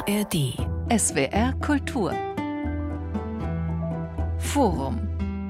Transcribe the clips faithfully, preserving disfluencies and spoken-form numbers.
R D. S W R Kultur. Forum.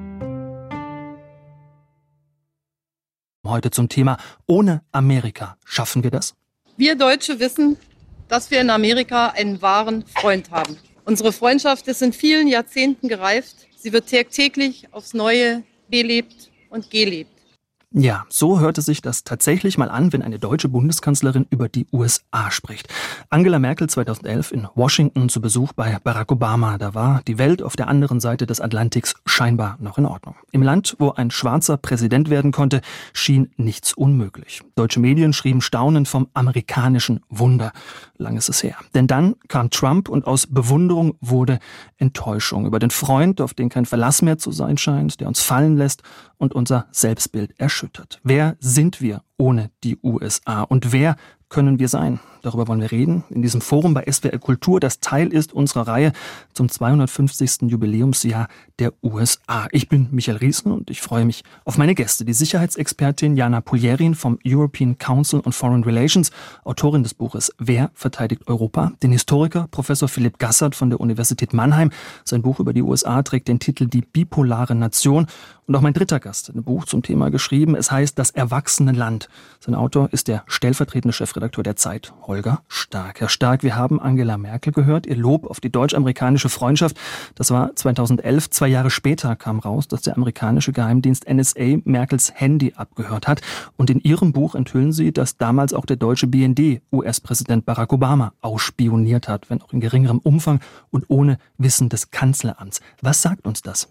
Heute zum Thema Ohne Amerika. Schaffen wir das? Wir Deutsche wissen, dass wir in Amerika einen wahren Freund haben. Unsere Freundschaft ist in vielen Jahrzehnten gereift. Sie wird täglich aufs Neue belebt und gelebt. Ja, so hörte sich das tatsächlich mal an, wenn eine deutsche Bundeskanzlerin über die U S A spricht. Angela Merkel zweitausendelf in Washington zu Besuch bei Barack Obama. Da war die Welt auf der anderen Seite des Atlantiks scheinbar noch in Ordnung. Im Land, wo ein Schwarzer Präsident werden konnte, schien nichts unmöglich. Deutsche Medien schrieben staunend vom amerikanischen Wunder. Lang ist es her. Denn dann kam Trump und aus Bewunderung wurde Enttäuschung über den Freund, auf den kein Verlass mehr zu sein scheint, der uns fallen lässt und unser Selbstbild erschüttert. Wer sind wir ohne die U S A und wer können wir sein? Darüber wollen wir reden in diesem Forum bei S W R Kultur, das Teil ist unserer Reihe zum zweihundertfünfzigsten Jubiläumsjahr der U S A. Ich bin Michael Riesen und ich freue mich auf meine Gäste. Die Sicherheitsexpertin Jana Poljerin vom European Council on Foreign Relations, Autorin des Buches Wer verteidigt Europa? Den Historiker Professor Philipp Gassert von der Universität Mannheim. Sein Buch über die U S A trägt den Titel Die bipolare Nation. Und auch mein dritter Gast hat ein Buch zum Thema geschrieben. Es heißt Das erwachsene Land. Sein Autor ist der stellvertretende Chefredakteur der Zeit, Holger Stark. Herr Stark, wir haben Angela Merkel gehört, ihr Lob auf die deutsch-amerikanische Freundschaft. Das war zweitausendelf. Zwei Jahre später kam raus, dass der amerikanische Geheimdienst N S A Merkels Handy abgehört hat. Und in Ihrem Buch enthüllen Sie, dass damals auch der deutsche B N D U S-Präsident Barack Obama ausspioniert hat, wenn auch in geringerem Umfang und ohne Wissen des Kanzleramts. Was sagt uns das?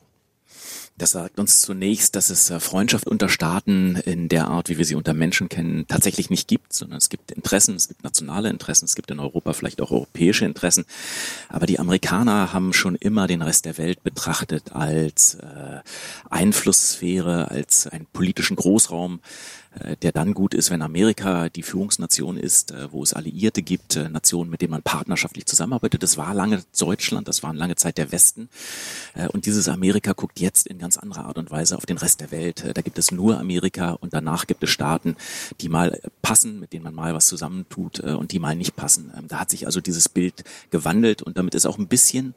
Das sagt uns zunächst, dass es Freundschaft unter Staaten in der Art, wie wir sie unter Menschen kennen, tatsächlich nicht gibt, sondern es gibt Interessen, es gibt nationale Interessen, es gibt in Europa vielleicht auch europäische Interessen. Aber die Amerikaner haben schon immer den Rest der Welt betrachtet als äh, Einflusssphäre, als einen politischen Großraum, äh, der dann gut ist, wenn Amerika die Führungsnation ist, äh, wo es Alliierte gibt, äh, Nationen, mit denen man partnerschaftlich zusammenarbeitet. Das war lange Deutschland, das war lange Zeit der Westen. Äh, und dieses Amerika guckt jetzt in ganz andere Art und Weise auf den Rest der Welt. Da gibt es nur Amerika und danach gibt es Staaten, die mal passen, mit denen man mal was zusammentut und die mal nicht passen. Da hat sich also dieses Bild gewandelt und damit ist auch ein bisschen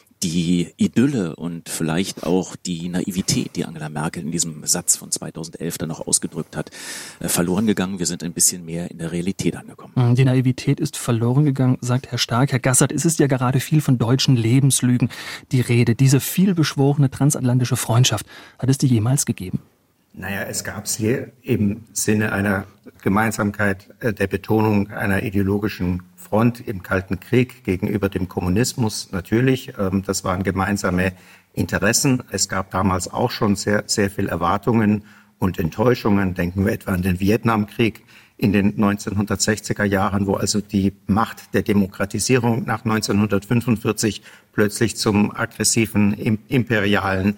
die Idylle und vielleicht auch die Naivität, die Angela Merkel in diesem Satz von zweitausendelf dann noch ausgedrückt hat, verloren gegangen. Wir sind ein bisschen mehr in der Realität angekommen. Die Naivität ist verloren gegangen, sagt Herr Stark. Herr Gassert, es ist ja gerade viel von deutschen Lebenslügen die Rede. Diese vielbeschworene transatlantische Freundschaft, hat es die jemals gegeben? Naja, es gab sie im Sinne einer Gemeinsamkeit der Betonung einer ideologischen Front im Kalten Krieg gegenüber dem Kommunismus natürlich. Das waren gemeinsame Interessen. Es gab damals auch schon sehr, sehr viel Erwartungen und Enttäuschungen. Denken wir etwa an den Vietnamkrieg in den neunzehnhundertsechziger Jahren, wo also die Macht der Demokratisierung nach neunzehnhundertfünfundvierzig plötzlich zum aggressiven imperialen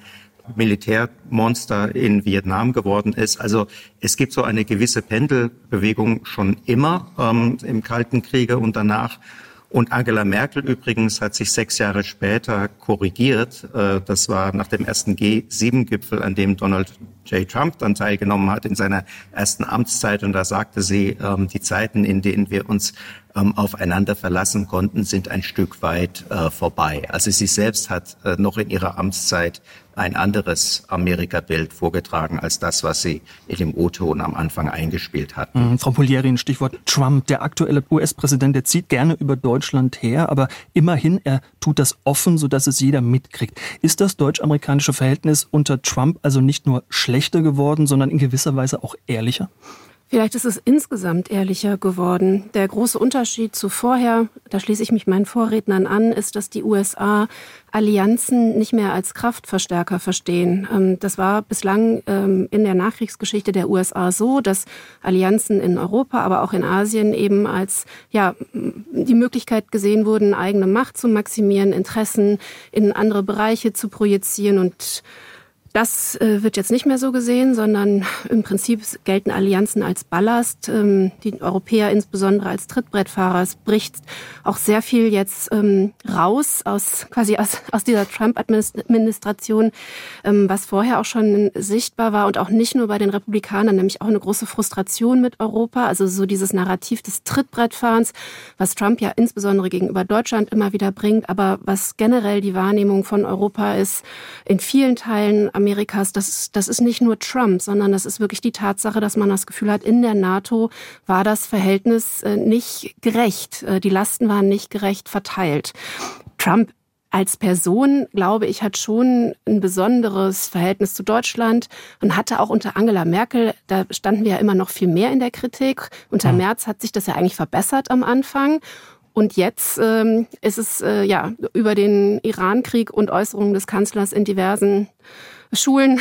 Militärmonster in Vietnam geworden ist. Also es gibt so eine gewisse Pendelbewegung schon immer ähm, im Kalten Kriege und danach. Und Angela Merkel übrigens hat sich sechs Jahre später korrigiert. Äh, das war nach dem ersten G sieben Gipfel, an dem Donald J. Trump dann teilgenommen hat in seiner ersten Amtszeit. Und da sagte sie, ähm, die Zeiten, in denen wir uns ähm, aufeinander verlassen konnten, sind ein Stück weit äh, vorbei. Also sie selbst hat äh, noch in ihrer Amtszeit ein anderes Amerika-Bild vorgetragen als das, was sie in dem O-Ton am Anfang eingespielt hat. Mhm, Frau Poljerin, Stichwort Trump. Der aktuelle U S-Präsident, der zieht gerne über Deutschland her, aber immerhin, er tut das offen, sodass es jeder mitkriegt. Ist das deutsch-amerikanische Verhältnis unter Trump also nicht nur schlechter geworden, sondern in gewisser Weise auch ehrlicher? Vielleicht ist es insgesamt ehrlicher geworden. Der große Unterschied zu vorher, da schließe ich mich meinen Vorrednern an, ist, dass die U S A Allianzen nicht mehr als Kraftverstärker verstehen. Das war bislang in der Nachkriegsgeschichte der U S A so, dass Allianzen in Europa, aber auch in Asien eben als ja die Möglichkeit gesehen wurden, eigene Macht zu maximieren, Interessen in andere Bereiche zu projizieren und Das äh, wird jetzt nicht mehr so gesehen, sondern im Prinzip gelten Allianzen als Ballast. Ähm, die Europäer insbesondere als Trittbrettfahrer. Es bricht auch sehr viel jetzt ähm, raus aus quasi aus, aus dieser Trump-Administration, ähm, was vorher auch schon sichtbar war und auch nicht nur bei den Republikanern, nämlich auch eine große Frustration mit Europa. Also so dieses Narrativ des Trittbrettfahrens, was Trump ja insbesondere gegenüber Deutschland immer wieder bringt, aber was generell die Wahrnehmung von Europa ist in vielen Teilen Amerikas, das, das ist nicht nur Trump, sondern das ist wirklich die Tatsache, dass man das Gefühl hat, in der NATO war das Verhältnis äh, nicht gerecht. Äh, die Lasten waren nicht gerecht verteilt. Trump als Person, glaube ich, hat schon ein besonderes Verhältnis zu Deutschland und hatte auch unter Angela Merkel, da standen wir ja immer noch viel mehr in der Kritik. Unter Merz hat sich das ja eigentlich verbessert am Anfang. Und jetzt ähm, ist es äh, ja über den Iran-Krieg und Äußerungen des Kanzlers in diversen Schulen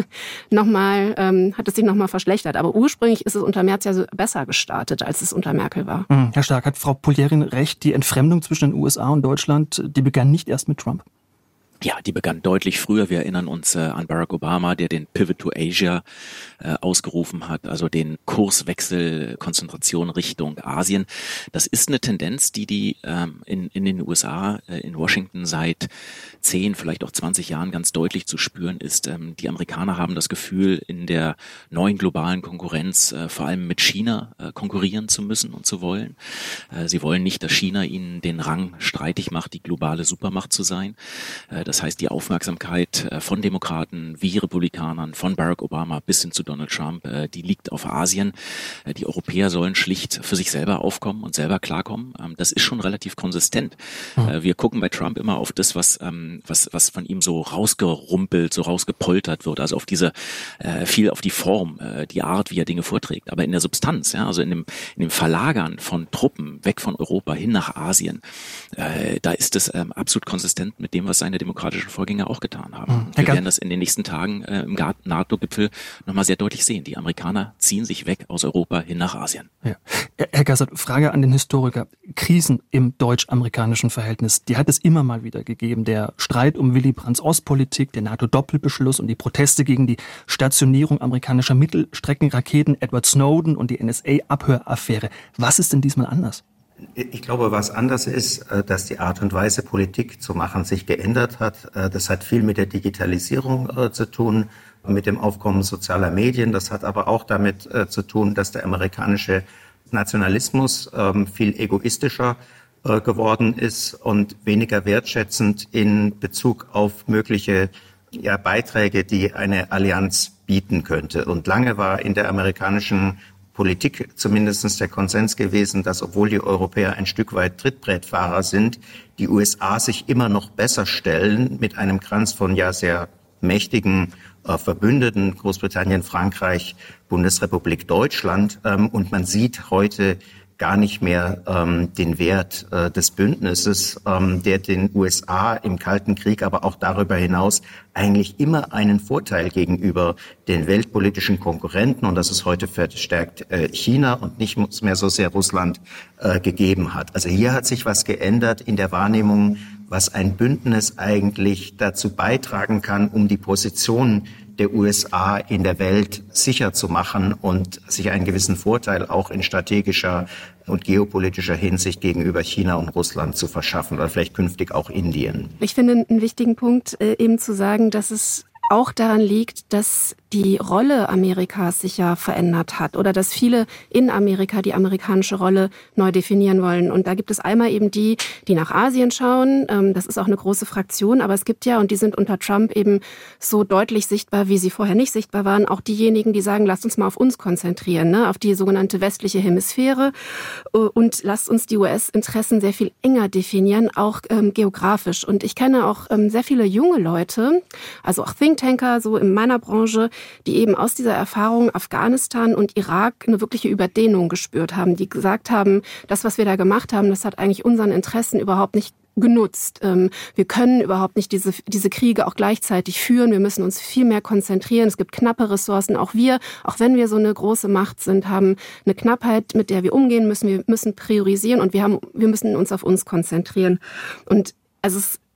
nochmal, ähm, hat es sich nochmal verschlechtert. Aber ursprünglich ist es unter Merz ja so besser gestartet, als es unter Merkel war. Mhm. Herr Stark, hat Frau Poljerin recht, die Entfremdung zwischen den U S A und Deutschland, die begann nicht erst mit Trump? Ja, die begann deutlich früher. Wir erinnern uns äh, an Barack Obama, der den Pivot to Asia äh, ausgerufen hat, also den Kurswechsel, Konzentration Richtung Asien. Das ist eine Tendenz, die die ähm, in, in den U S A, äh, in Washington seit zehn, vielleicht auch zwanzig Jahren ganz deutlich zu spüren ist. Ähm, die Amerikaner haben das Gefühl, in der neuen globalen Konkurrenz äh, vor allem mit China äh, konkurrieren zu müssen und zu wollen. Äh, sie wollen nicht, dass China ihnen den Rang streitig macht, die globale Supermacht zu sein. Äh, Das heißt, die Aufmerksamkeit von Demokraten wie Republikanern, von Barack Obama bis hin zu Donald Trump, die liegt auf Asien. Die Europäer sollen schlicht für sich selber aufkommen und selber klarkommen. Das ist schon relativ konsistent. Mhm. Wir gucken bei Trump immer auf das, was, was, was von ihm so rausgerumpelt, so rausgepoltert wird. Also auf diese, viel auf die Form, die Art, wie er Dinge vorträgt. Aber in der Substanz, ja, also in dem, in dem Verlagern von Truppen weg von Europa hin nach Asien, da ist es absolut konsistent mit dem, was seine Demokraten demokratischen Vorgänger auch getan haben. Mhm. Wir werden das in den nächsten Tagen äh, im NATO-Gipfel nochmal sehr deutlich sehen. Die Amerikaner ziehen sich weg aus Europa hin nach Asien. Ja. Herr Gassert, Frage an den Historiker. Krisen im deutsch-amerikanischen Verhältnis, die hat es immer mal wieder gegeben. Der Streit um Willy Brandts Ostpolitik, der NATO-Doppelbeschluss und die Proteste gegen die Stationierung amerikanischer Mittelstreckenraketen, Edward Snowden und die N S A-Abhöraffäre. Was ist denn diesmal anders? Ich glaube, was anders ist, dass die Art und Weise, Politik zu machen, sich geändert hat. Das hat viel mit der Digitalisierung zu tun, mit dem Aufkommen sozialer Medien. Das hat aber auch damit zu tun, dass der amerikanische Nationalismus viel egoistischer geworden ist und weniger wertschätzend in Bezug auf mögliche ja, Beiträge, die eine Allianz bieten könnte. Und lange war in der amerikanischen Politik zumindest der Konsens gewesen, dass obwohl die Europäer ein Stück weit Trittbrettfahrer sind, die U S A sich immer noch besser stellen mit einem Kranz von ja sehr mächtigen äh, Verbündeten, Großbritannien, Frankreich, Bundesrepublik Deutschland. Ähm, und man sieht heute gar nicht mehr ähm, den Wert äh, des Bündnisses, ähm, der den U S A im Kalten Krieg, aber auch darüber hinaus eigentlich immer einen Vorteil gegenüber den weltpolitischen Konkurrenten, und das ist heute verstärkt äh, China und nicht mehr so sehr Russland, äh, gegeben hat. Also hier hat sich was geändert in der Wahrnehmung, was ein Bündnis eigentlich dazu beitragen kann, um die Position der U S A in der Welt sicher zu machen und sich einen gewissen Vorteil auch in strategischer und geopolitischer Hinsicht gegenüber China und Russland zu verschaffen oder vielleicht künftig auch Indien. Ich finde einen wichtigen Punkt äh, eben zu sagen, dass es auch daran liegt, dass die Rolle Amerikas sich ja verändert hat oder dass viele in Amerika die amerikanische Rolle neu definieren wollen. Und da gibt es einmal eben die, die nach Asien schauen. Das ist auch eine große Fraktion, aber es gibt ja, und die sind unter Trump eben so deutlich sichtbar, wie sie vorher nicht sichtbar waren, auch diejenigen, die sagen, lasst uns mal auf uns konzentrieren, ne, auf die sogenannte westliche Hemisphäre, und lasst uns die U S-Interessen sehr viel enger definieren, auch ähm, geografisch. Und ich kenne auch ähm, sehr viele junge Leute, also auch Thinktanker, so in meiner Branche, die eben aus dieser Erfahrung Afghanistan und Irak eine wirkliche Überdehnung gespürt haben, die gesagt haben, das, was wir da gemacht haben, das hat eigentlich unseren Interessen überhaupt nicht genutzt. Wir können überhaupt nicht diese, diese Kriege auch gleichzeitig führen. Wir müssen uns viel mehr konzentrieren. Es gibt knappe Ressourcen. Auch wir, auch wenn wir so eine große Macht sind, haben eine Knappheit, mit der wir umgehen müssen. Wir müssen priorisieren und wir haben, wir müssen uns auf uns konzentrieren. Und also es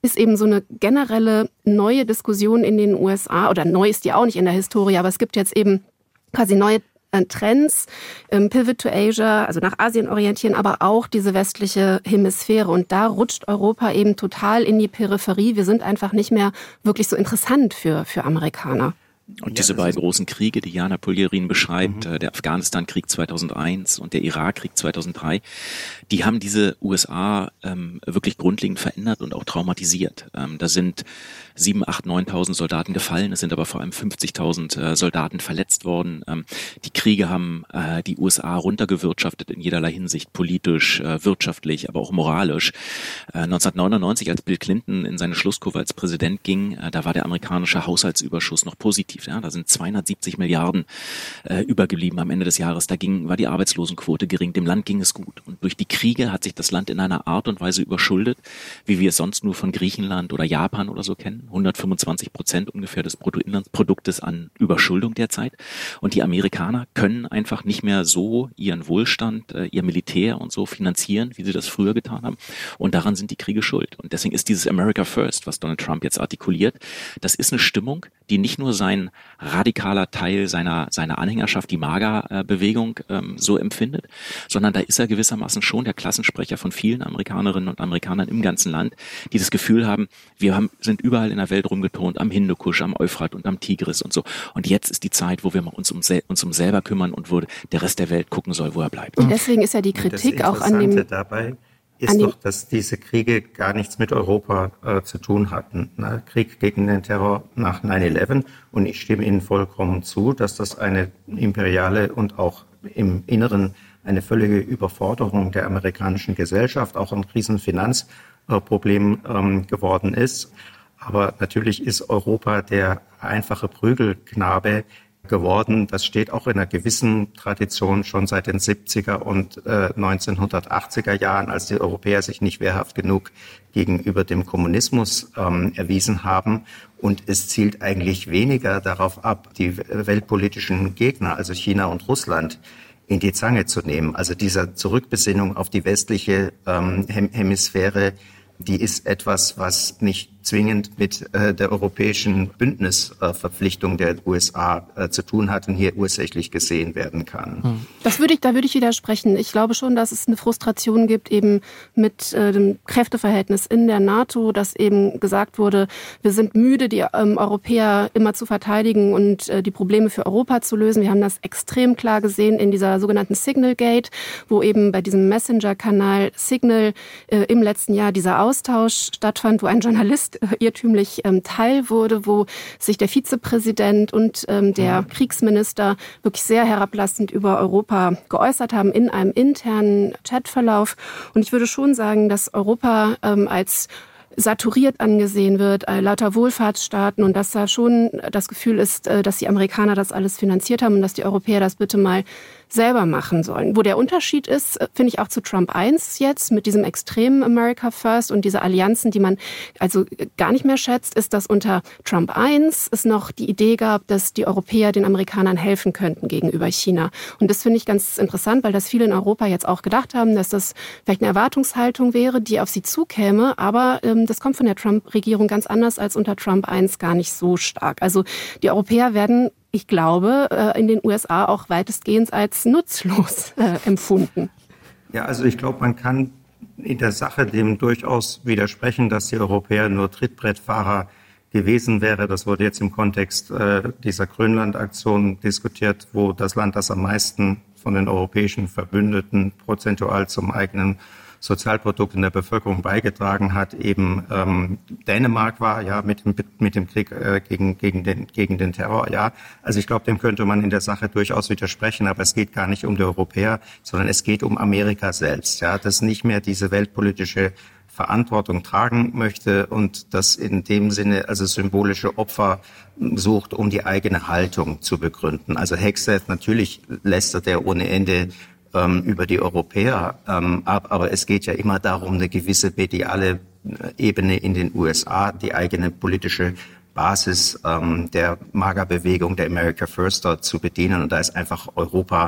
ist eben so eine generelle neue Diskussion in den U S A, oder neu ist die auch nicht in der Historie, aber es gibt jetzt eben quasi neue Trends, ähm, Pivot to Asia, also nach Asien orientieren, aber auch diese westliche Hemisphäre. Und da rutscht Europa eben total in die Peripherie. Wir sind einfach nicht mehr wirklich so interessant für, für Amerikaner. Und diese beiden großen Kriege, die Jana Puljerin beschreibt, mhm. der Afghanistan-Krieg zweitausendeins und der Irak-Krieg zweitausenddrei, die haben diese U S A ähm, wirklich grundlegend verändert und auch traumatisiert. Ähm, da sind sieben, acht, neuntausend Soldaten gefallen, es sind aber vor allem fünfzigtausend äh, Soldaten verletzt worden. Ähm, die Kriege haben äh, die U S A runtergewirtschaftet in jederlei Hinsicht, politisch, äh, wirtschaftlich, aber auch moralisch. Äh, neunzehnhundertneunundneunzig, als Bill Clinton in seine Schlusskurve als Präsident ging, äh, da war der amerikanische Haushaltsüberschuss noch positiv. Ja, da sind zweihundertsiebzig Milliarden äh, übergeblieben am Ende des Jahres. Da ging, war die Arbeitslosenquote gering. Dem Land ging es gut. Und durch die Kriege hat sich das Land in einer Art und Weise überschuldet, wie wir es sonst nur von Griechenland oder Japan oder so kennen. hundertfünfundzwanzig Prozent ungefähr des Bruttoinlandsproduktes an Überschuldung derzeit. Und die Amerikaner können einfach nicht mehr so ihren Wohlstand, äh, ihr Militär und so finanzieren, wie sie das früher getan haben. Und daran sind die Kriege schuld. Und deswegen ist dieses America First, was Donald Trump jetzt artikuliert, das ist eine Stimmung, die nicht nur sein radikaler Teil seiner seiner Anhängerschaft, die MAGA-Bewegung, ähm, so empfindet, sondern da ist er gewissermaßen schon der Klassensprecher von vielen Amerikanerinnen und Amerikanern im ganzen Land, die das Gefühl haben, wir haben, sind überall in der Welt rumgeturnt, am Hindukusch, am Euphrat und am Tigris und so. Und jetzt ist die Zeit, wo wir uns um, uns um selber kümmern und wo der Rest der Welt gucken soll, wo er bleibt. Und deswegen ist ja die Kritik auch an dem... Dabei ist doch, dass diese Kriege gar nichts mit Europa äh, zu tun hatten. Ne? Krieg gegen den Terror nach neun elf. Und ich stimme Ihnen vollkommen zu, dass das eine imperiale und auch im Inneren eine völlige Überforderung der amerikanischen Gesellschaft, auch ein Riesenfinanzproblem ähm, geworden ist. Aber natürlich ist Europa der einfache Prügelknabe geworden. Das steht auch in einer gewissen Tradition schon seit den siebziger und äh, neunzehnhundertachtziger Jahren, als die Europäer sich nicht wehrhaft genug gegenüber dem Kommunismus ähm, erwiesen haben. Und es zielt eigentlich weniger darauf ab, die weltpolitischen Gegner, also China und Russland, in die Zange zu nehmen. Also dieser Zurückbesinnung auf die westliche ähm, Hemisphäre, die ist etwas, was nicht zwingend mit äh, der europäischen Bündnisverpflichtung äh, der U S A äh, zu tun hat und hier ursächlich gesehen werden kann. Das würde ich, da würde ich widersprechen. Ich glaube schon, dass es eine Frustration gibt eben mit äh, dem Kräfteverhältnis in der NATO, dass eben gesagt wurde, wir sind müde, die ähm, Europäer immer zu verteidigen und äh, die Probleme für Europa zu lösen. Wir haben das extrem klar gesehen in dieser sogenannten Signal Gate, wo eben bei diesem Messenger-Kanal Signal äh, im letzten Jahr dieser Austausch stattfand, wo ein Journalist irrtümlich ähm, Teil wurde, wo sich der Vizepräsident und ähm, der ja. Kriegsminister wirklich sehr herablassend über Europa geäußert haben in einem internen Chatverlauf. Und ich würde schon sagen, dass Europa ähm, als saturiert angesehen wird, äh, lauter Wohlfahrtsstaaten und dass da schon das Gefühl ist, äh, dass die Amerikaner das alles finanziert haben und dass die Europäer das bitte mal selber machen sollen. Wo der Unterschied ist, finde ich auch zu Trump eins jetzt mit diesem extremen America First und diese Allianzen, die man also gar nicht mehr schätzt, ist, dass unter Trump eins es noch die Idee gab, dass die Europäer den Amerikanern helfen könnten gegenüber China. Und das finde ich ganz interessant, weil das viele in Europa jetzt auch gedacht haben, dass das vielleicht eine Erwartungshaltung wäre, die auf sie zukäme. Aber ähm, das kommt von der Trump-Regierung ganz anders als unter Trump eins gar nicht so stark. Also die Europäer werden, ich glaube, in den U S A auch weitestgehend als nutzlos äh, empfunden. Ja, also ich glaube, man kann in der Sache dem durchaus widersprechen, dass die Europäer nur Trittbrettfahrer gewesen wäre. Das wurde jetzt im Kontext äh, dieser Grönland-Aktion diskutiert, wo das Land, das am meisten von den europäischen Verbündeten prozentual zum eigenen Sozialprodukt in der Bevölkerung beigetragen hat, eben ähm, Dänemark war, ja, mit dem, mit dem Krieg äh, gegen, gegen, den, gegen den Terror, ja. Also ich glaube, dem könnte man in der Sache durchaus widersprechen, aber es geht gar nicht um die Europäer, sondern es geht um Amerika selbst, ja, das nicht mehr diese weltpolitische Verantwortung tragen möchte und das in dem Sinne also symbolische Opfer sucht, um die eigene Haltung zu begründen. Also Hegseth, natürlich lästert er ohne Ende über die Europäer ähm, ab, aber es geht ja immer darum, eine gewisse mediale Ebene in den U S A, die eigene politische Basis ähm, der MAGA-Bewegung, der America Firster zu bedienen. Und da ist einfach Europa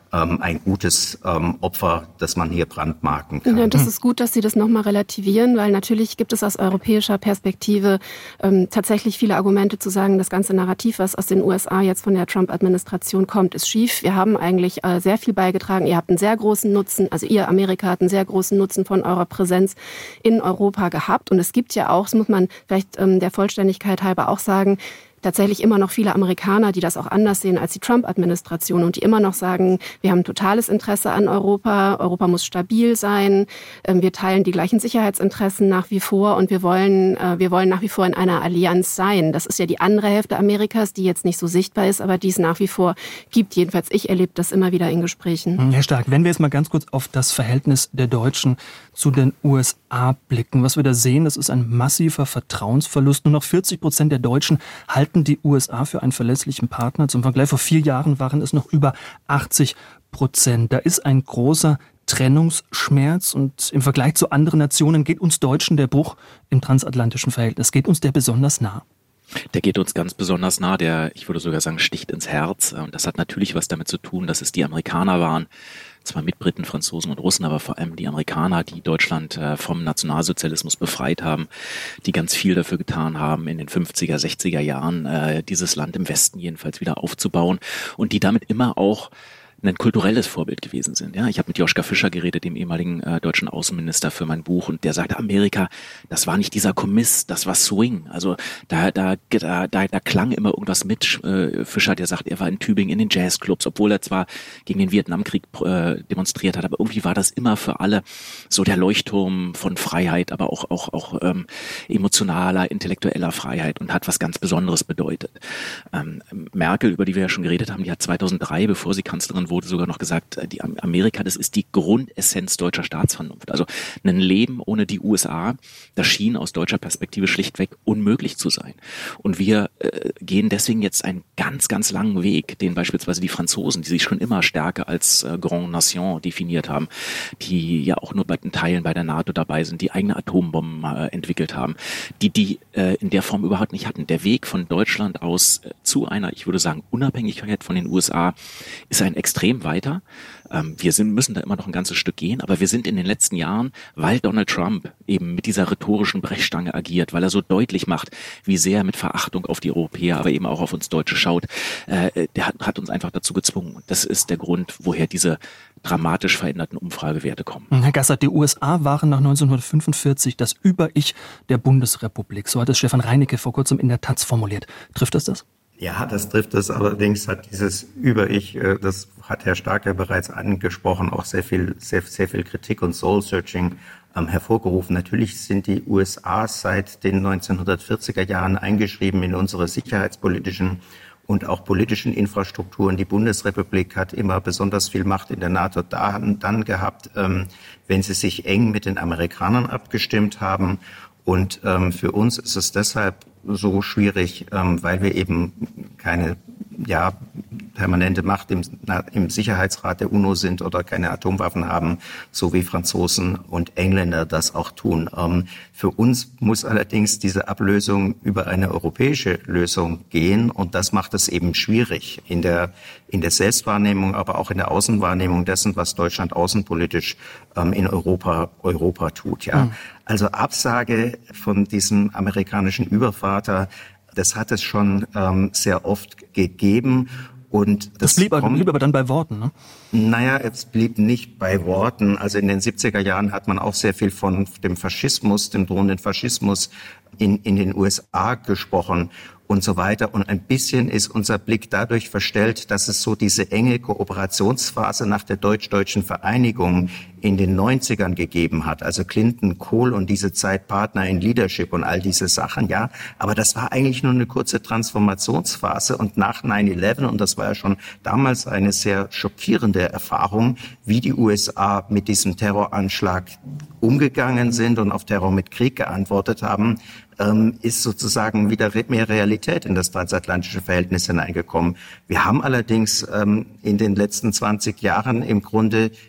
ähm, ein gutes ähm, Opfer, das man hier brandmarken kann. Ja, das ist gut, dass Sie das nochmal relativieren, weil natürlich gibt es aus europäischer Perspektive ähm, tatsächlich viele Argumente zu sagen, das ganze Narrativ, was aus den U S A jetzt von der Trump-Administration kommt, ist schief. Wir haben eigentlich äh, sehr viel beigetragen. Ihr habt einen sehr großen Nutzen, also ihr Amerika hat einen sehr großen Nutzen von eurer Präsenz in Europa gehabt. Und es gibt ja auch, das muss man vielleicht ähm, der Vollständigkeit halber auch sagen, tatsächlich immer noch viele Amerikaner, die das auch anders sehen als die Trump-Administration und die immer noch sagen, wir haben ein totales Interesse an Europa, Europa muss stabil sein, wir teilen die gleichen Sicherheitsinteressen nach wie vor und wir wollen, wir wollen nach wie vor in einer Allianz sein. Das ist ja die andere Hälfte Amerikas, die jetzt nicht so sichtbar ist, aber die es nach wie vor gibt. Jedenfalls ich erlebe das immer wieder in Gesprächen. Herr Stark, wenn wir jetzt mal ganz kurz auf das Verhältnis der Deutschen zu den U S A blicken, was wir da sehen, das ist ein massiver Vertrauensverlust. Nur noch vierzig Prozent der Deutschen halten die U S A für einen verlässlichen Partner. Zum Vergleich, vor vier Jahren waren es noch über achtzig Prozent. Da ist ein großer Trennungsschmerz und im Vergleich zu anderen Nationen geht uns Deutschen der Bruch im transatlantischen Verhältnis, geht uns der besonders nah? Der geht uns ganz besonders nah, der, ich würde sogar sagen, sticht ins Herz. Und das hat natürlich was damit zu tun, dass es die Amerikaner waren, zwar mit Briten, Franzosen und Russen, aber vor allem die Amerikaner, die Deutschland äh, vom Nationalsozialismus befreit haben, die ganz viel dafür getan haben, in den fünfziger, sechziger Jahren äh, dieses Land im Westen jedenfalls wieder aufzubauen und die damit immer auch ein kulturelles Vorbild gewesen sind. Ja, ich habe mit Joschka Fischer geredet, dem ehemaligen äh, deutschen Außenminister, für mein Buch, und der sagte, Amerika, das war nicht dieser Kommiss, das war Swing. Also da da da da, da klang immer irgendwas mit. Äh, Fischer, der sagt, er war in Tübingen in den Jazzclubs, obwohl er zwar gegen den Vietnamkrieg äh, demonstriert hat, aber irgendwie war das immer für alle so der Leuchtturm von Freiheit, aber auch auch auch ähm, emotionaler, intellektueller Freiheit und hat was ganz Besonderes bedeutet. Ähm, Merkel, über die wir ja schon geredet haben, die hat zweitausenddrei, bevor sie Kanzlerin wurde sogar noch gesagt, die Amerika, das ist die Grundessenz deutscher Staatsvernunft. Also ein Leben ohne die U S A, das schien aus deutscher Perspektive schlichtweg unmöglich zu sein. Und wir äh, gehen deswegen jetzt einen ganz, ganz langen Weg, den beispielsweise die Franzosen, die sich schon immer stärker als äh, Grande Nation definiert haben, die ja auch nur bei den Teilen bei der NATO dabei sind, die eigene Atombomben äh, entwickelt haben, die die äh, in der Form überhaupt nicht hatten. Der Weg von Deutschland aus äh, zu einer, ich würde sagen, Unabhängigkeit von den U S A ist ein extrem weiter. Wir sind, müssen da immer noch ein ganzes Stück gehen, aber wir sind in den letzten Jahren, weil Donald Trump eben mit dieser rhetorischen Brechstange agiert, weil er so deutlich macht, wie sehr er mit Verachtung auf die Europäer, aber eben auch auf uns Deutsche schaut, äh, der hat, hat uns einfach dazu gezwungen. Und das ist der Grund, woher diese dramatisch veränderten Umfragewerte kommen. Herr Gassert, die U S A waren nach neunzehnhundertfünfundvierzig das Über-Ich der Bundesrepublik. So hat es Stefan Reinecke vor kurzem in der Taz formuliert. Trifft das das? Ja, das trifft es. Allerdings hat dieses Über-Ich, das hat Herr Stark ja bereits angesprochen, auch sehr viel, sehr, sehr viel Kritik und Soul-Searching ähm, hervorgerufen. Natürlich sind die U S A seit den neunzehnhundertvierziger Jahren eingeschrieben in unsere sicherheitspolitischen und auch politischen Infrastrukturen. Die Bundesrepublik hat immer besonders viel Macht in der NATO dann, dann gehabt, ähm, wenn sie sich eng mit den Amerikanern abgestimmt haben. Und ähm, für uns ist es deshalb so schwierig, ähm, weil wir eben keine ja, permanente Macht im, na, im Sicherheitsrat der UNO sind oder keine Atomwaffen haben, so wie Franzosen und Engländer das auch tun. Ähm, für uns muss allerdings diese Ablösung über eine europäische Lösung gehen, und das macht es eben schwierig in der, in der Selbstwahrnehmung, aber auch in der Außenwahrnehmung dessen, was Deutschland außenpolitisch ähm, in Europa, Europa tut. Ja. Mhm. Also Absage von diesem amerikanischen Übervater, das hat es schon ähm, sehr oft gegeben. Und das, das blieb, kommt, blieb aber dann bei Worten, ne? Naja, es blieb nicht bei Worten. Also in den siebziger Jahren hat man auch sehr viel von dem Faschismus, dem drohenden Faschismus in, in den U S A gesprochen und so weiter. Und ein bisschen ist unser Blick dadurch verstellt, dass es so diese enge Kooperationsphase nach der deutsch-deutschen Vereinigung in den neunzigern gegeben hat. Also Clinton, Kohl und diese Zeit Partner in Leadership und all diese Sachen, ja. Aber das war eigentlich nur eine kurze Transformationsphase, und nach nine eleven, und das war ja schon damals eine sehr schockierende Erfahrung, wie die U S A mit diesem Terroranschlag umgegangen sind und auf Terror mit Krieg geantwortet haben, ähm, ist sozusagen wieder mehr Realität in das transatlantische Verhältnis hineingekommen. Wir haben allerdings ähm, in den letzten zwanzig Jahren im Grunde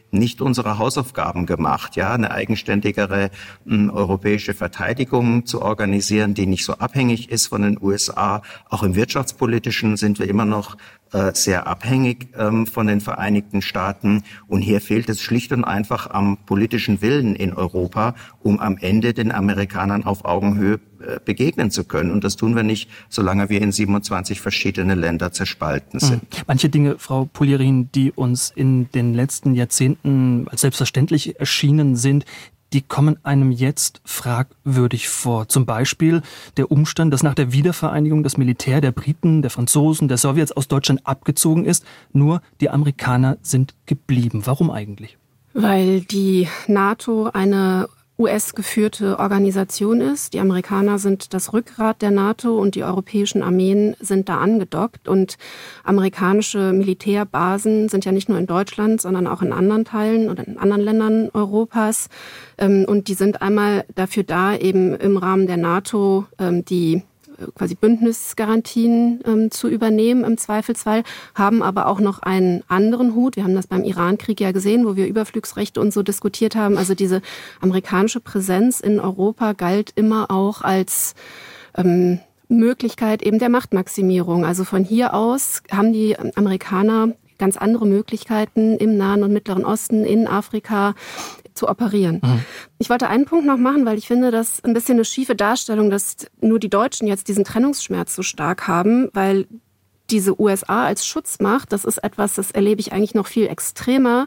nicht unsere Hausaufgaben gemacht, ja, eine eigenständigere m, europäische Verteidigung zu organisieren, die nicht so abhängig ist von den U S A. Auch im Wirtschaftspolitischen sind wir immer noch äh, sehr abhängig ähm, von den Vereinigten Staaten. Und hier fehlt es schlicht und einfach am politischen Willen in Europa, um am Ende den Amerikanern auf Augenhöhe äh, begegnen zu können. Und das tun wir nicht, solange wir in siebenundzwanzig verschiedene Länder zerspalten sind. Mhm. Manche Dinge, Frau Polierin, die uns in den letzten Jahrzehnten als selbstverständlich erschienen sind, die kommen einem jetzt fragwürdig vor. Zum Beispiel der Umstand, dass nach der Wiedervereinigung das Militär der Briten, der Franzosen, der Sowjets aus Deutschland abgezogen ist. Nur die Amerikaner sind geblieben. Warum eigentlich? Weil die NATO eine U S-geführte Organisation ist. Die Amerikaner sind das Rückgrat der NATO und die europäischen Armeen sind da angedockt. Und amerikanische Militärbasen sind ja nicht nur in Deutschland, sondern auch in anderen Teilen oder in anderen Ländern Europas. Und die sind einmal dafür da, eben im Rahmen der NATO die quasi Bündnisgarantien ähm, zu übernehmen im Zweifelsfall, haben aber auch noch einen anderen Hut. Wir haben das beim Irankrieg ja gesehen, wo wir Überflugsrechte und so diskutiert haben. Also diese amerikanische Präsenz in Europa galt immer auch als ähm, Möglichkeit eben der Machtmaximierung. Also von hier aus haben die Amerikaner ganz andere Möglichkeiten im Nahen und Mittleren Osten, in Afrika zu operieren. Mhm. Ich wollte einen Punkt noch machen, weil ich finde, das ein bisschen eine schiefe Darstellung, dass nur die Deutschen jetzt diesen Trennungsschmerz so stark haben, weil diese U S A als Schutzmacht, das ist etwas, das erlebe ich eigentlich noch viel extremer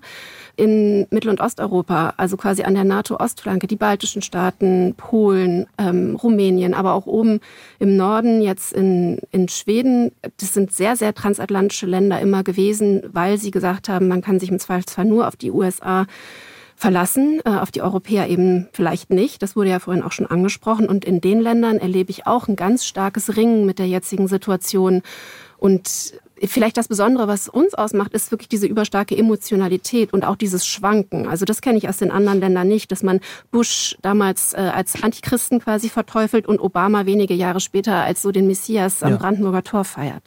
in Mittel- und Osteuropa, also quasi an der NATO-Ostflanke, die baltischen Staaten, Polen, ähm, Rumänien, aber auch oben im Norden, jetzt in, in Schweden. Das sind sehr, sehr transatlantische Länder immer gewesen, weil sie gesagt haben, man kann sich im Zweifelsfall nur auf die U S A verlassen, äh, auf die Europäer eben vielleicht nicht. Das wurde ja vorhin auch schon angesprochen. Und in den Ländern erlebe ich auch ein ganz starkes Ringen mit der jetzigen Situation. Und vielleicht das Besondere, was uns ausmacht, ist wirklich diese überstarke Emotionalität und auch dieses Schwanken. Also das kenne ich aus den anderen Ländern nicht, dass man Bush damals äh, als Antichristen quasi verteufelt und Obama wenige Jahre später als so den Messias am ja. Brandenburger Tor feiert.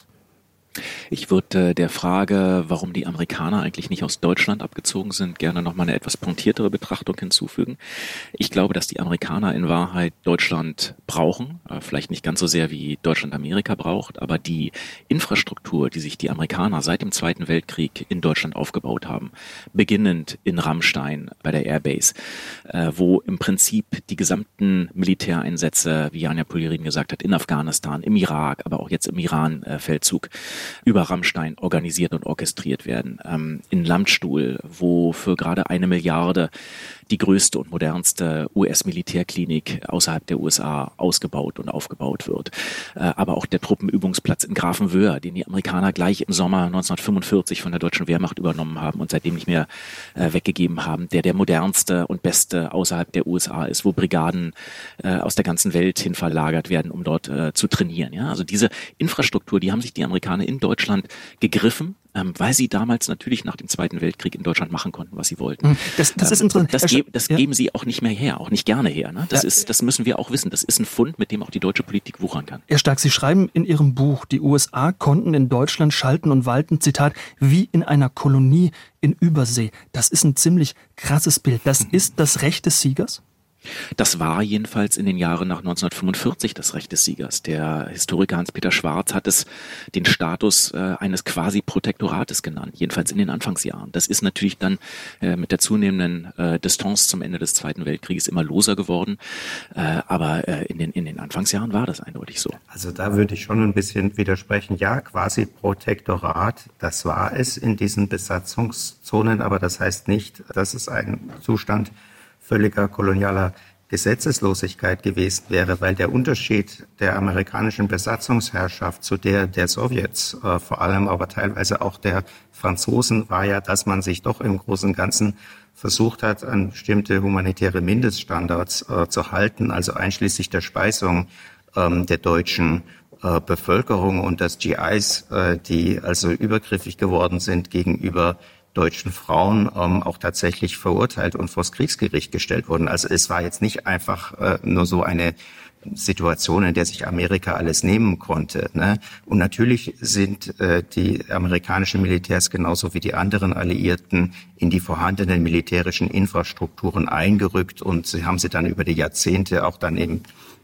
Ich würde äh, der Frage, warum die Amerikaner eigentlich nicht aus Deutschland abgezogen sind, gerne noch mal eine etwas pointiertere Betrachtung hinzufügen. Ich glaube, dass die Amerikaner in Wahrheit Deutschland brauchen, äh, vielleicht nicht ganz so sehr wie Deutschland Amerika braucht, aber die Infrastruktur, die sich die Amerikaner seit dem Zweiten Weltkrieg in Deutschland aufgebaut haben, beginnend in Ramstein bei der Airbase, äh, wo im Prinzip die gesamten Militäreinsätze, wie Janja Polierin gesagt hat, in Afghanistan, im Irak, aber auch jetzt im Iran-Feldzug, über Ramstein organisiert und orchestriert werden. Ähm, in Landstuhl, wo für gerade eine Milliarde die größte und modernste U S-Militärklinik außerhalb der U S A ausgebaut und aufgebaut wird. Äh, aber auch der Truppenübungsplatz in Grafenwöhr, den die Amerikaner gleich im Sommer neunzehnhundertfünfundvierzig von der deutschen Wehrmacht übernommen haben und seitdem nicht mehr äh, weggegeben haben, der der modernste und beste außerhalb der U S A ist, wo Brigaden äh, aus der ganzen Welt hin verlagert werden, um dort äh, zu trainieren. Ja? Also diese Infrastruktur, die haben sich die Amerikaner in Deutschland gegriffen, ähm, weil sie damals natürlich nach dem Zweiten Weltkrieg in Deutschland machen konnten, was sie wollten. Das, das ist interessant. Das, ge- das ja. geben sie auch nicht mehr her, auch nicht gerne her. Ne? Das, ja. ist, das müssen wir auch wissen. Das ist ein Fund, mit dem auch die deutsche Politik wuchern kann. Herr Stark, Sie schreiben in Ihrem Buch, die U S A konnten in Deutschland schalten und walten, Zitat, wie in einer Kolonie in Übersee. Das ist ein ziemlich krasses Bild. Das ist das Recht des Siegers? Das war jedenfalls in den Jahren nach neunzehnhundertfünfundvierzig das Recht des Siegers. Der Historiker Hans-Peter Schwarz hat es den Status äh, eines Quasi-Protektorates genannt, jedenfalls in den Anfangsjahren. Das ist natürlich dann äh, mit der zunehmenden äh, Distanz zum Ende des Zweiten Weltkrieges immer loser geworden, äh, aber äh, in den in den Anfangsjahren war das eindeutig so. Also da würde ich schon ein bisschen widersprechen. Ja, Quasi-Protektorat, das war es in diesen Besatzungszonen, aber das heißt nicht, dass es ein Zustand völliger kolonialer Gesetzeslosigkeit gewesen wäre, weil der Unterschied der amerikanischen Besatzungsherrschaft zu der der Sowjets, äh, vor allem aber teilweise auch der Franzosen, war ja, dass man sich doch im Großen und Ganzen versucht hat, an bestimmte humanitäre Mindeststandards äh, zu halten, also einschließlich der Speisung ähm, der deutschen äh, Bevölkerung und dass G Is, äh, die also übergriffig geworden sind gegenüber deutschen Frauen ähm, auch tatsächlich verurteilt und vors Kriegsgericht gestellt wurden. Also es war jetzt nicht einfach äh, nur so eine Situation, in der sich Amerika alles nehmen konnte. Ne? Und natürlich sind äh, die amerikanischen Militärs genauso wie die anderen Alliierten in die vorhandenen militärischen Infrastrukturen eingerückt und sie haben sie dann über die Jahrzehnte auch dann im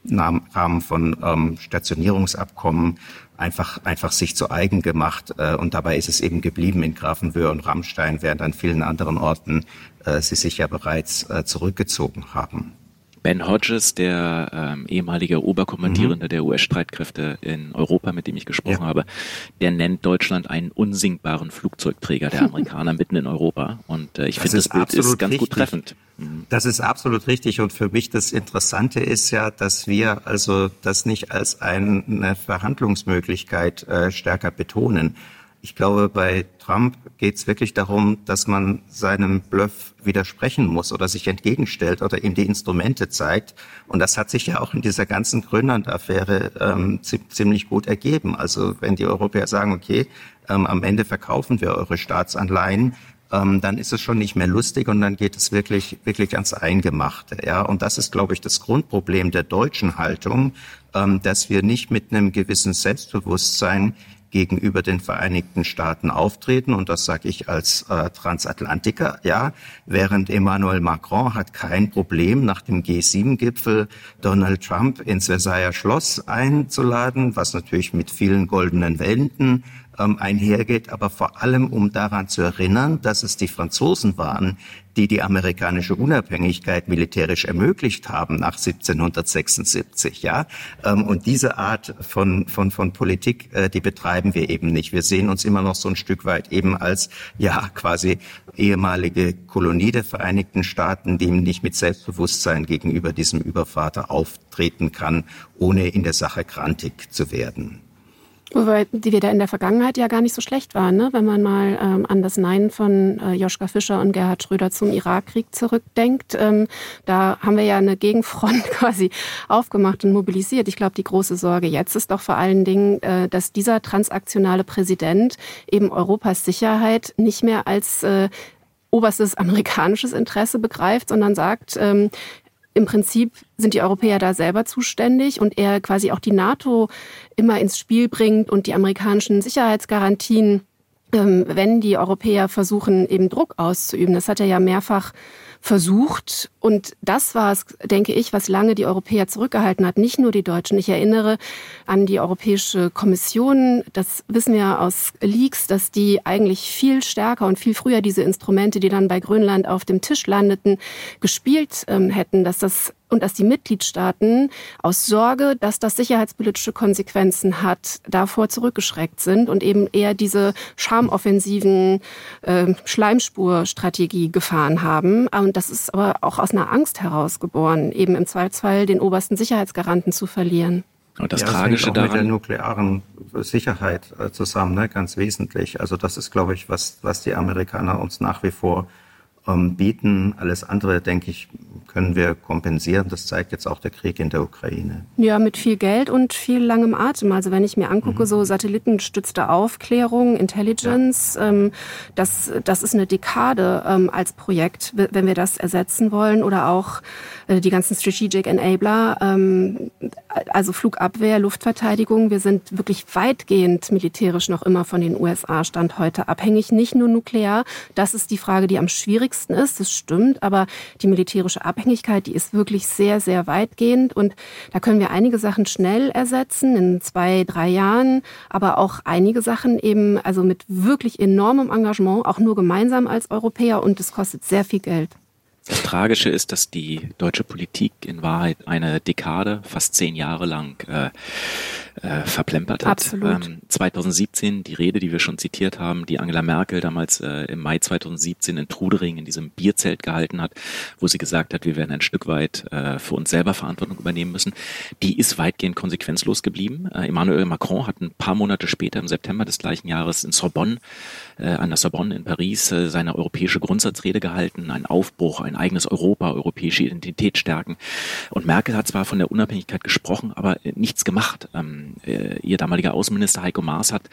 Rahmen von ähm, Stationierungsabkommen einfach einfach sich zu eigen gemacht. Äh, und dabei ist es eben geblieben in Grafenwöhr und Ramstein, während an vielen anderen Orten äh, sie sich ja bereits äh, zurückgezogen haben. Ben Hodges, der ähm, ehemalige Oberkommandierende mhm. der U S-Streitkräfte in Europa, mit dem ich gesprochen ja. habe, der nennt Deutschland einen unsinkbaren Flugzeugträger der Amerikaner mitten in Europa. Und äh, ich finde, das Bild ist ganz richtig. gut treffend. Mhm. Das ist absolut richtig. Und für mich das Interessante ist ja, dass wir also das nicht als eine Verhandlungsmöglichkeit äh, stärker betonen. Ich glaube, bei Trump geht es wirklich darum, dass man seinem Bluff widersprechen muss oder sich entgegenstellt oder ihm die Instrumente zeigt. Und das hat sich ja auch in dieser ganzen Grönland-Affäre ähm, ziemlich gut ergeben. Also wenn die Europäer sagen, okay, ähm, am Ende verkaufen wir eure Staatsanleihen, ähm, dann ist es schon nicht mehr lustig und dann geht es wirklich wirklich ans Eingemachte. Ja, und das ist, glaube ich, das Grundproblem der deutschen Haltung, ähm, dass wir nicht mit einem gewissen Selbstbewusstsein gegenüber den Vereinigten Staaten auftreten. Und das sage ich als äh, Transatlantiker, ja. Während Emmanuel Macron hat kein Problem, nach dem G sieben Gipfel Donald Trump ins Versailler Schloss einzuladen, was natürlich mit vielen goldenen Wänden ähm, einhergeht, aber vor allem, um daran zu erinnern, dass es die Franzosen waren, die die amerikanische Unabhängigkeit militärisch ermöglicht haben nach siebzehnhundertsechsundsiebzig, ja. Und diese Art von von von Politik, die betreiben wir eben nicht. Wir sehen uns immer noch so ein Stück weit eben als ja quasi ehemalige Kolonie der Vereinigten Staaten, die nicht mit Selbstbewusstsein gegenüber diesem Übervater auftreten kann, ohne in der Sache grantig zu werden. Wobei die wir da in der Vergangenheit ja gar nicht so schlecht waren, ne? Wenn man mal ähm, an das Nein von äh, Joschka Fischer und Gerhard Schröder zum Irakkrieg zurückdenkt. Ähm, da haben wir ja eine Gegenfront quasi aufgemacht und mobilisiert. Ich glaube, die große Sorge jetzt ist doch vor allen Dingen, äh, dass dieser transaktionale Präsident eben Europas Sicherheit nicht mehr als äh, oberstes amerikanisches Interesse begreift, sondern sagt, ähm, im Prinzip sind die Europäer da selber zuständig und er quasi auch die NATO immer ins Spiel bringt und die amerikanischen Sicherheitsgarantien, ähm, wenn die Europäer versuchen, eben Druck auszuüben. Das hat er ja mehrfach versucht. Und das war es, denke ich, was lange die Europäer zurückgehalten hat, nicht nur die Deutschen. Ich erinnere an die Europäische Kommission, das wissen wir aus Leaks, dass die eigentlich viel stärker und viel früher diese Instrumente, die dann bei Grönland auf dem Tisch landeten, gespielt ähm, hätten, dass das und dass die Mitgliedstaaten aus Sorge, dass das sicherheitspolitische Konsequenzen hat, davor zurückgeschreckt sind und eben eher diese charmoffensiven äh, Schleimspurstrategie gefahren haben. Und das ist aber auch aus einer Angst heraus geboren, eben im Zweifelsfall den obersten Sicherheitsgaranten zu verlieren. Und das ja, Tragische das hängt auch daran, mit der nuklearen Sicherheit äh, zusammen, ne? Ganz wesentlich. Also das ist, glaube ich, was, was die Amerikaner uns nach wie vor ähm, bieten. Alles andere, denke ich, können wir kompensieren. Das zeigt jetzt auch der Krieg in der Ukraine. Ja, mit viel Geld und viel langem Atem. Also wenn ich mir angucke, mhm. so satellitengestützte Aufklärung, Intelligence, ja. ähm, das, das ist eine Dekade ähm, als Projekt, wenn wir das ersetzen wollen. Oder auch äh, die ganzen Strategic Enabler, ähm, also Flugabwehr, Luftverteidigung. Wir sind wirklich weitgehend militärisch noch immer von den U S A Stand heute abhängig. Nicht nur nuklear. Das ist die Frage, die am schwierigsten ist. Das stimmt. Aber die militärische Abhängigkeit, die ist wirklich sehr, sehr weitgehend. Und da können wir einige Sachen schnell ersetzen, in zwei, drei Jahren. Aber auch einige Sachen eben, also mit wirklich enormem Engagement, auch nur gemeinsam als Europäer. Und es kostet sehr viel Geld. Das Tragische ist, dass die deutsche Politik in Wahrheit eine Dekade, fast zehn Jahre lang äh, äh, verplempert hat. Absolut. Ähm, zweitausendsiebzehn, die Rede, die wir schon zitiert haben, die Angela Merkel damals äh, im Mai zweitausendsiebzehn in Trudering in diesem Bierzelt gehalten hat, wo sie gesagt hat, wir werden ein Stück weit äh, für uns selber Verantwortung übernehmen müssen, die ist weitgehend konsequenzlos geblieben. Äh, Emmanuel Macron hat ein paar Monate später, im September des gleichen Jahres, in Sorbonne, äh, an der Sorbonne in Paris, äh, seine europäische Grundsatzrede gehalten, ein Aufbruch, ein eigenes Europa, europäische Identität stärken. Und Merkel hat zwar von der Unabhängigkeit gesprochen, aber nichts gemacht. Ähm, äh, ihr damaliger Außenminister Heiko Maas hat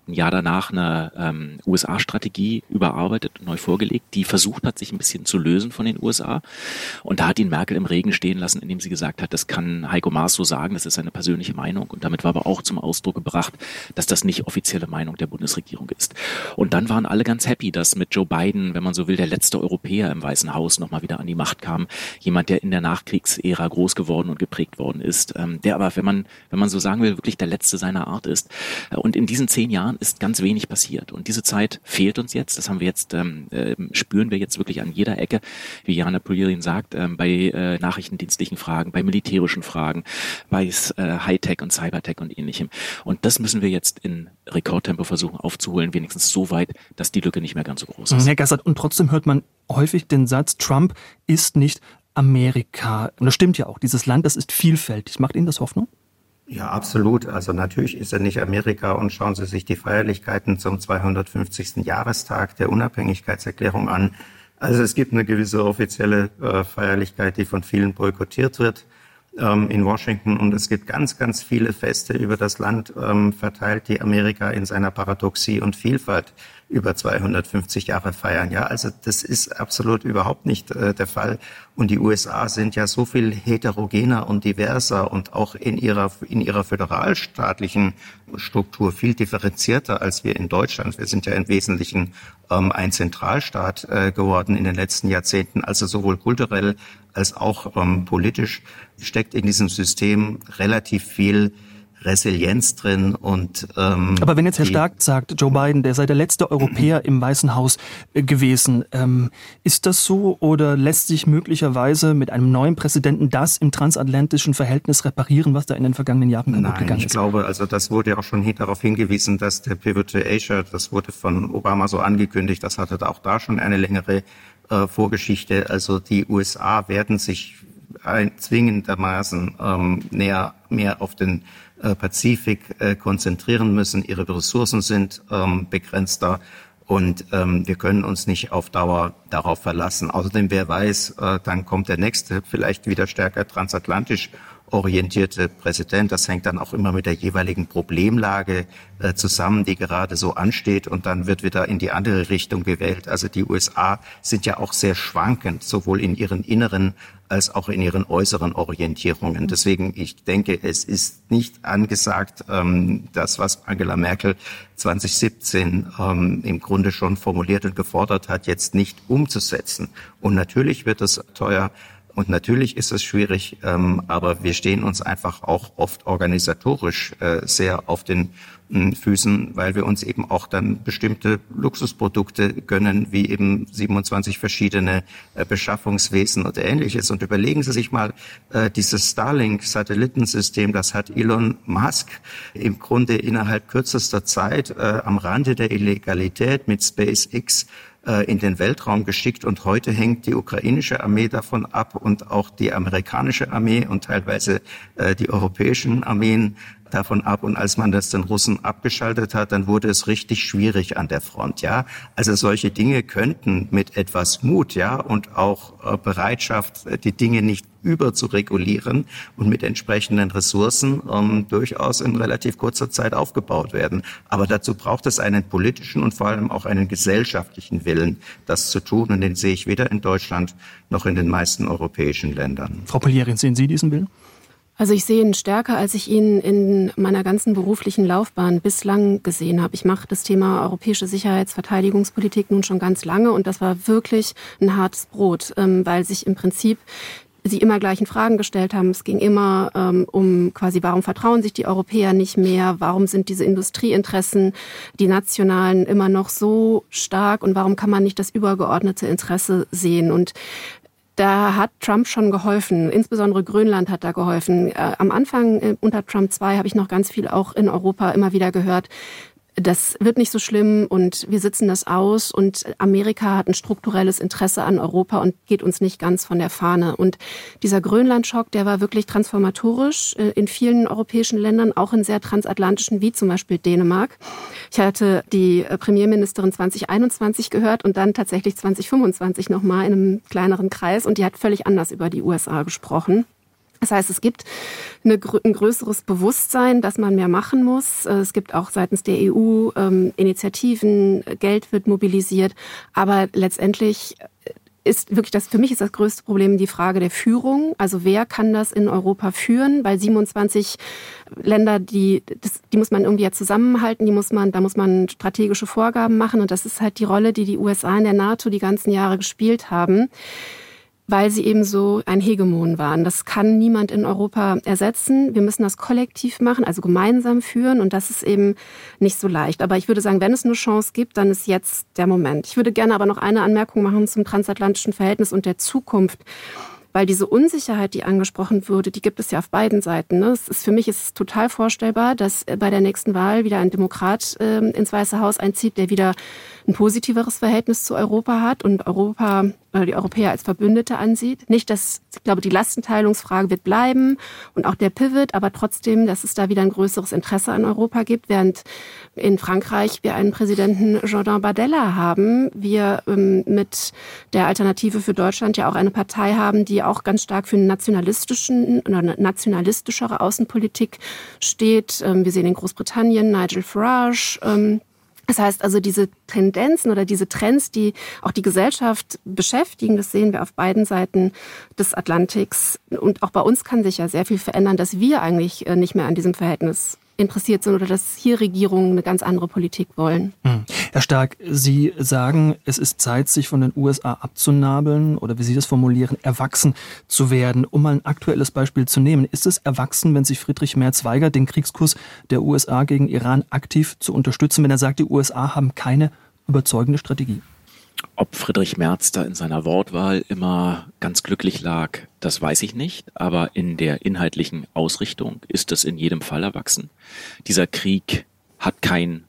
ein Jahr danach eine ähm, U S A-Strategie überarbeitet und neu vorgelegt, die versucht hat, sich ein bisschen zu lösen von den U S A. Und da hat ihn Merkel im Regen stehen lassen, indem sie gesagt hat, das kann Heiko Maas so sagen, das ist seine persönliche Meinung. Und damit war aber auch zum Ausdruck gebracht, dass das nicht offizielle Meinung der Bundesregierung ist. Und dann waren alle ganz happy, dass mit Joe Biden, wenn man so will, der letzte Europäer im Weißen Haus nochmal wieder an die Macht kam. Jemand, der in der Nachkriegsära groß geworden und geprägt worden ist, ähm, der aber, wenn man, wenn man so sagen will, wirklich der letzte seiner Art ist. Und in diesen zehn Jahren ist ganz wenig passiert. Und diese Zeit fehlt uns jetzt. Das haben wir jetzt, ähm, äh, spüren wir jetzt wirklich an jeder Ecke, wie Jana Polirin sagt, ähm, bei äh, nachrichtendienstlichen Fragen, bei militärischen Fragen, bei äh, Hightech und Cybertech und ähnlichem. Und das müssen wir jetzt in Rekordtempo versuchen aufzuholen, wenigstens so weit, dass die Lücke nicht mehr ganz so groß ist. Herr Gassert, und trotzdem hört man häufig den Satz, Trump ist nicht Amerika. Und das stimmt ja auch. Dieses Land, das ist vielfältig. Macht Ihnen das Hoffnung? Ja, absolut. Also natürlich ist er nicht Amerika, und schauen Sie sich die Feierlichkeiten zum zweihundertfünfzigsten Jahrestag der Unabhängigkeitserklärung an. Also es gibt eine gewisse offizielle äh, Feierlichkeit, die von vielen boykottiert wird ähm, in Washington, und es gibt ganz, ganz viele Feste über das Land ähm, verteilt, die Amerika in seiner Paradoxie und Vielfalt über zweihundertfünfzig Jahre feiern. Ja, also das ist absolut überhaupt nicht äh, der Fall. Und die U S A sind ja so viel heterogener und diverser und auch in ihrer in ihrer föderalstaatlichen Struktur viel differenzierter als wir in Deutschland. Wir sind ja im Wesentlichen ähm, ein Zentralstaat äh, geworden in den letzten Jahrzehnten. Also sowohl kulturell als auch ähm, politisch steckt in diesem System relativ viel Resilienz drin. Und ähm, aber wenn jetzt Herr Stark sagt, Joe Biden, der sei der letzte Europäer im Weißen Haus äh, gewesen, ähm, ist das so, oder lässt sich möglicherweise mit einem neuen Präsidenten das im transatlantischen Verhältnis reparieren, was da in den vergangenen Jahren kaputt Nein, gegangen ich ist? Ich glaube, also das wurde ja auch schon darauf hingewiesen, dass der Pivot to Asia, das wurde von Obama so angekündigt, das hatte auch da schon eine längere äh, Vorgeschichte. Also die U S A werden sich ein, zwingendermaßen ähm, näher mehr auf den äh, Pazifik äh, konzentrieren müssen. Ihre Ressourcen sind ähm, begrenzter, und ähm, wir können uns nicht auf Dauer darauf verlassen. Außerdem, wer weiß, äh, dann kommt der nächste, vielleicht wieder stärker transatlantisch orientierte Präsident. Das hängt dann auch immer mit der jeweiligen Problemlage äh, zusammen, die gerade so ansteht, und dann wird wieder in die andere Richtung gewählt. Also die U S A sind ja auch sehr schwankend, sowohl in ihren inneren als auch in ihren äußeren Orientierungen. Deswegen, ich denke, es ist nicht angesagt, ähm, das, was Angela Merkel zwanzig siebzehn ähm, im Grunde schon formuliert und gefordert hat, jetzt nicht umzusetzen. Und natürlich wird es teuer. Und natürlich ist es schwierig, ähm, aber wir stehen uns einfach auch oft organisatorisch äh, sehr auf den äh, Füßen, weil wir uns eben auch dann bestimmte Luxusprodukte gönnen, wie eben siebenundzwanzig verschiedene äh, Beschaffungswesen und Ähnliches. Und überlegen Sie sich mal, äh, dieses Starlink-Satellitensystem, das hat Elon Musk im Grunde innerhalb kürzester Zeit äh, am Rande der Illegalität mit SpaceX in den Weltraum geschickt, und heute hängt die ukrainische Armee davon ab und auch die amerikanische Armee und teilweise äh, die europäischen Armeen davon ab. Und als man das den Russen abgeschaltet hat, dann wurde es richtig schwierig an der Front, ja. Also solche Dinge könnten mit etwas Mut, ja, und auch äh, Bereitschaft, die Dinge nicht überzuregulieren und mit entsprechenden Ressourcen ähm, durchaus in relativ kurzer Zeit aufgebaut werden. Aber dazu braucht es einen politischen und vor allem auch einen gesellschaftlichen Willen, das zu tun. Und den sehe ich weder in Deutschland noch in den meisten europäischen Ländern. Frau Polirin, sehen Sie diesen Willen? Also ich sehe ihn stärker, als ich ihn in meiner ganzen beruflichen Laufbahn bislang gesehen habe. Ich mache das Thema europäische Sicherheits-, Verteidigungspolitik nun schon ganz lange, und das war wirklich ein hartes Brot, weil sich im Prinzip sie immer gleichen Fragen gestellt haben. Es ging immer ähm, um quasi, warum vertrauen sich die Europäer nicht mehr? Warum sind diese Industrieinteressen, die nationalen, immer noch so stark? Und warum kann man nicht das übergeordnete Interesse sehen? Und da hat Trump schon geholfen, insbesondere Grönland hat da geholfen. Äh, am Anfang äh, unter Trump zwei habe ich noch ganz viel auch in Europa immer wieder gehört, das wird nicht so schlimm und wir sitzen das aus, und Amerika hat ein strukturelles Interesse an Europa und geht uns nicht ganz von der Fahne. Und dieser Grönland-Schock, der war wirklich transformatorisch in vielen europäischen Ländern, auch in sehr transatlantischen, wie zum Beispiel Dänemark. Ich hatte die Premierministerin zwanzig einundzwanzig gehört und dann tatsächlich zwanzig fünfundzwanzig nochmal in einem kleineren Kreis, und die hat völlig anders über die U S A gesprochen. Das heißt, es gibt eine, ein größeres Bewusstsein, dass man mehr machen muss. Es gibt auch seitens der E U ähm, Initiativen, Geld wird mobilisiert. Aber letztendlich ist wirklich das, für mich ist das größte Problem die Frage der Führung. Also wer kann das in Europa führen? Weil siebenundzwanzig Länder, die, das, die muss man irgendwie ja zusammenhalten, die muss man, da muss man strategische Vorgaben machen. Und das ist halt die Rolle, die die U S A in der NATO die ganzen Jahre gespielt haben, weil sie eben so ein Hegemon waren. Das kann niemand in Europa ersetzen. Wir müssen das kollektiv machen, also gemeinsam führen. Und das ist eben nicht so leicht. Aber ich würde sagen, wenn es eine Chance gibt, dann ist jetzt der Moment. Ich würde gerne aber noch eine Anmerkung machen zum transatlantischen Verhältnis und der Zukunft. Weil diese Unsicherheit, die angesprochen wurde, die gibt es ja auf beiden Seiten. Ne? Es ist, für mich ist es total vorstellbar, dass bei der nächsten Wahl wieder ein Demokrat äh, ins Weiße Haus einzieht, der wieder ein positiveres Verhältnis zu Europa hat und Europa oder die Europäer als Verbündete ansieht. Nicht, dass, ich glaube, die Lastenteilungsfrage wird bleiben und auch der Pivot, aber trotzdem, dass es da wieder ein größeres Interesse an Europa gibt, während in Frankreich wir einen Präsidenten Jordan Bardella haben, wir ähm, mit der Alternative für Deutschland ja auch eine Partei haben, die auch ganz stark für eine nationalistischen oder eine nationalistischere Außenpolitik steht. Ähm, wir sehen in Großbritannien Nigel Farage. Ähm, Das heißt also, diese Tendenzen oder diese Trends, die auch die Gesellschaft beschäftigen, das sehen wir auf beiden Seiten des Atlantiks. Und auch bei uns kann sich ja sehr viel verändern, dass wir eigentlich nicht mehr an diesem Verhältnis interessiert sind oder dass hier Regierungen eine ganz andere Politik wollen. Hm. Herr Stark, Sie sagen, es ist Zeit, sich von den U S A abzunabeln oder wie Sie das formulieren, erwachsen zu werden. Um mal ein aktuelles Beispiel zu nehmen, ist es erwachsen, wenn sich Friedrich Merz weigert, den Kriegskurs der U S A gegen Iran aktiv zu unterstützen, wenn er sagt, die U S A haben keine überzeugende Strategie? Ob Friedrich Merz da in seiner Wortwahl immer ganz glücklich lag, das weiß ich nicht. Aber in der inhaltlichen Ausrichtung ist es in jedem Fall erwachsen. Dieser Krieg hat kein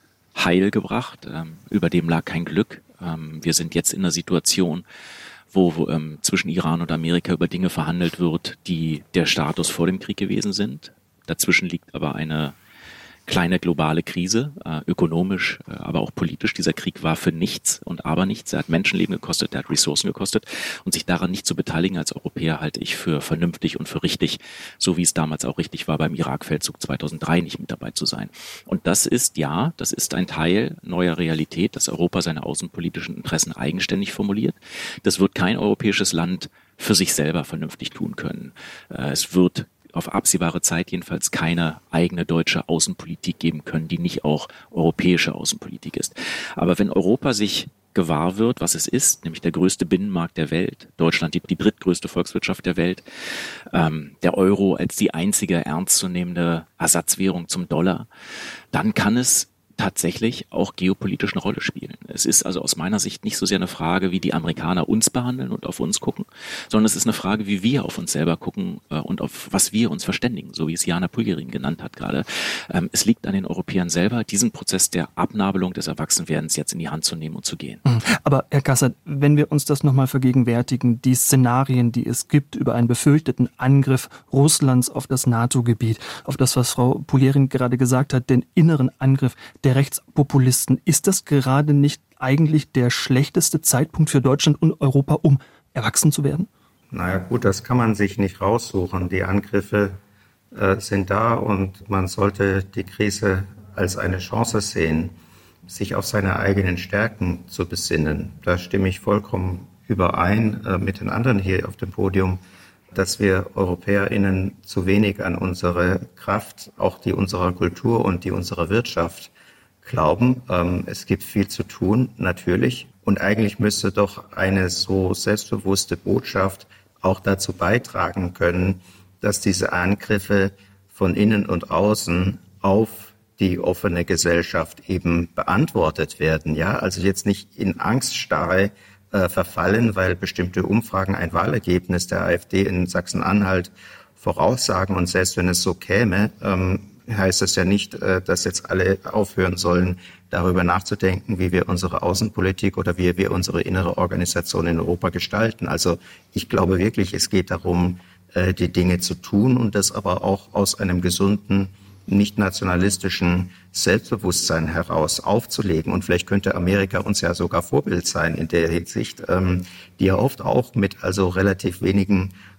Heil gebracht, ähm, über dem lag kein Glück. Ähm, wir sind jetzt in einer Situation, wo, wo ähm, zwischen Iran und Amerika über Dinge verhandelt wird, die der Status vor dem Krieg gewesen sind. Dazwischen liegt aber eine kleine globale Krise, äh, ökonomisch, äh, aber auch politisch. Dieser Krieg war für nichts und aber nichts. Er hat Menschenleben gekostet, er hat Ressourcen gekostet. Und sich daran nicht zu beteiligen als Europäer halte ich für vernünftig und für richtig, so wie es damals auch richtig war, beim Irakfeldzug zweitausenddrei nicht mit dabei zu sein. Und das ist, ja, das ist ein Teil neuer Realität, dass Europa seine außenpolitischen Interessen eigenständig formuliert. Das wird kein europäisches Land für sich selber vernünftig tun können. Äh, es wird auf absehbare Zeit jedenfalls keine eigene deutsche Außenpolitik geben können, die nicht auch europäische Außenpolitik ist. Aber wenn Europa sich gewahr wird, was es ist, nämlich der größte Binnenmarkt der Welt, Deutschland die, die drittgrößte Volkswirtschaft der Welt, ähm, der Euro als die einzige ernstzunehmende Ersatzwährung zum Dollar, dann kann es tatsächlich auch geopolitisch eine Rolle spielen. Es ist also aus meiner Sicht nicht so sehr eine Frage, wie die Amerikaner uns behandeln und auf uns gucken, sondern es ist eine Frage, wie wir auf uns selber gucken äh, und auf was wir uns verständigen, so wie es Jana Puljerin genannt hat gerade. Ähm, es liegt an den Europäern selber, diesen Prozess der Abnabelung des Erwachsenwerdens jetzt in die Hand zu nehmen und zu gehen. Aber Herr Gassert, wenn wir uns das nochmal vergegenwärtigen, die Szenarien, die es gibt über einen befürchteten Angriff Russlands auf das NATO-Gebiet, auf das, was Frau Puljerin gerade gesagt hat, den inneren Angriff der Rechtspopulisten. Ist das gerade nicht eigentlich der schlechteste Zeitpunkt für Deutschland und Europa, um erwachsen zu werden? Naja gut, das kann man sich nicht raussuchen. Die Angriffe äh, sind da und man sollte die Krise als eine Chance sehen, sich auf seine eigenen Stärken zu besinnen. Da stimme ich vollkommen überein äh, mit den anderen hier auf dem Podium, dass wir EuropäerInnen zu wenig an unsere Kraft, auch die unserer Kultur und die unserer Wirtschaft glauben. Ähm, es gibt viel zu tun, natürlich. Und eigentlich müsste doch eine so selbstbewusste Botschaft auch dazu beitragen können, dass diese Angriffe von innen und außen auf die offene Gesellschaft eben beantwortet werden. Ja, also jetzt nicht in Angststarre äh, verfallen, weil bestimmte Umfragen ein Wahlergebnis der AfD in Sachsen-Anhalt voraussagen. Und selbst wenn es so käme, ähm, heißt das ja nicht, dass jetzt alle aufhören sollen, darüber nachzudenken, wie wir unsere Außenpolitik oder wie wir unsere innere Organisation in Europa gestalten. Also ich glaube wirklich, es geht darum, die Dinge zu tun und das aber auch aus einem gesunden, nicht nationalistischen Selbstbewusstsein heraus aufzulegen. Und vielleicht könnte Amerika uns ja sogar Vorbild sein in der Hinsicht, die ja oft auch mit also relativ wenigen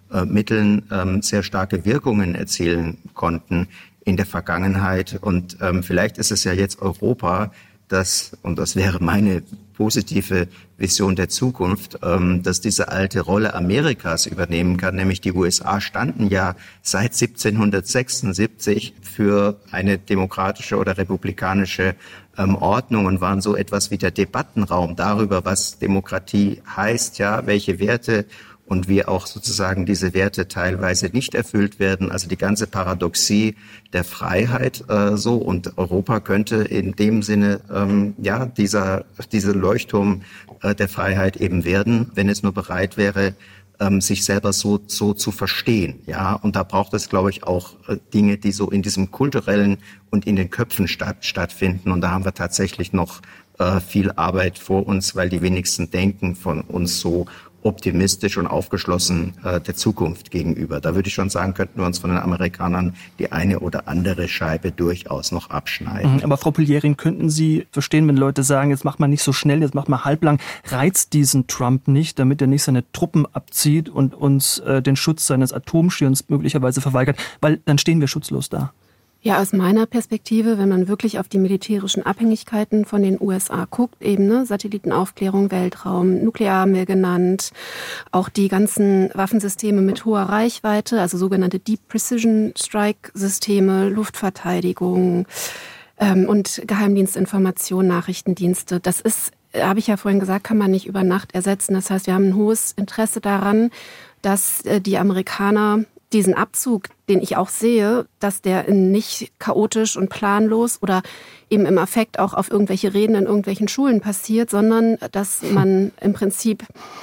äh, Mitteln ähm, sehr starke Wirkungen erzielen konnten in der Vergangenheit. Und ähm, vielleicht ist es ja jetzt Europa, das, und das wäre meine positive Vision der Zukunft, ähm, dass diese alte Rolle Amerikas übernehmen kann, nämlich die U S A standen ja seit siebzehnhundertsechsundsiebzig für eine demokratische oder republikanische ähm, Ordnung und waren so etwas wie der Debattenraum darüber, was Demokratie heißt, ja, welche Werte und wie auch sozusagen diese Werte teilweise nicht erfüllt werden. Also die ganze Paradoxie der Freiheit äh, so. Und Europa könnte in dem Sinne ähm, ja dieser diese Leuchtturm äh, der Freiheit eben werden, wenn es nur bereit wäre, ähm, sich selber so so zu verstehen. Ja, und da braucht es, glaube ich, auch äh, Dinge, die so in diesem kulturellen und in den Köpfen statt, stattfinden. Und da haben wir tatsächlich noch äh, viel Arbeit vor uns, weil die wenigsten denken von uns so optimistisch und aufgeschlossen äh, der Zukunft gegenüber. Da würde ich schon sagen, könnten wir uns von den Amerikanern die eine oder andere Scheibe durchaus noch abschneiden. Aber Frau Pouliérin, könnten Sie verstehen, wenn Leute sagen, jetzt macht man nicht so schnell, jetzt macht man halblang, reizt diesen Trump nicht, damit er nicht seine Truppen abzieht und uns äh, den Schutz seines Atomschirms möglicherweise verweigert, weil dann stehen wir schutzlos da. Ja, aus meiner Perspektive, wenn man wirklich auf die militärischen Abhängigkeiten von den U S A guckt, eben ne, Satellitenaufklärung, Weltraum, Nuklear haben wir genannt, auch die ganzen Waffensysteme mit hoher Reichweite, also sogenannte Deep Precision Strike Systeme, Luftverteidigung ähm, und Geheimdienstinformation, Nachrichtendienste. Das ist, habe ich ja vorhin gesagt, kann man nicht über Nacht ersetzen. Das heißt, wir haben ein hohes Interesse daran, dass äh, die Amerikaner diesen Abzug, den ich auch sehe, dass der nicht chaotisch und planlos oder eben im Affekt auch auf irgendwelche Reden in irgendwelchen Schulen passiert, sondern dass man im Prinzip